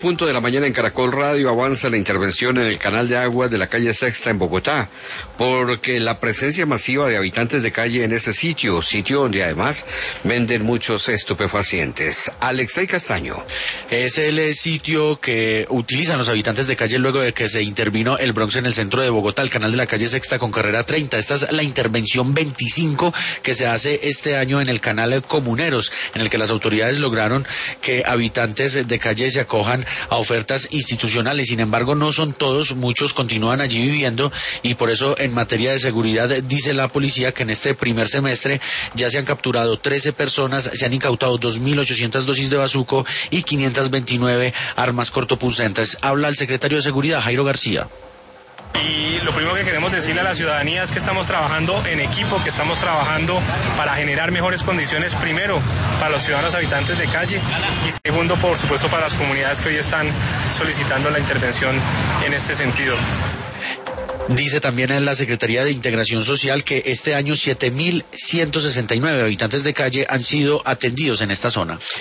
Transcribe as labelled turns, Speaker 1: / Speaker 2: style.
Speaker 1: Punto de la mañana en Caracol Radio. Avanza la intervención en el canal de agua de la calle Sexta en Bogotá, porque la presencia masiva de habitantes de calle en ese sitio donde además venden muchos estupefacientes. Alexei Castaño.
Speaker 2: Es el sitio que utilizan los habitantes de calle luego de que se intervino el Bronx en el centro de Bogotá, el canal de la calle Sexta con carrera 30. Esta es la intervención 25 que se hace este año en el canal Comuneros, en el que las autoridades lograron que habitantes de calle se acojan a ofertas institucionales. Sin embargo, no son todos, muchos continúan allí viviendo, y por eso en materia de seguridad dice la policía que en este primer semestre ya se han capturado 13 personas, se han incautado 2.800 dosis de bazuco y 529 armas cortopunzantes. Habla el secretario de Seguridad, Jairo García.
Speaker 3: Y lo primero que queremos decirle a la ciudadanía es que estamos trabajando en equipo, que estamos trabajando para generar mejores condiciones, primero para los ciudadanos habitantes de calle y segundo, por supuesto, para las comunidades que hoy están solicitando la intervención en este sentido.
Speaker 2: Dice también en la Secretaría de Integración Social que este año 7.169 habitantes de calle han sido atendidos en esta zona.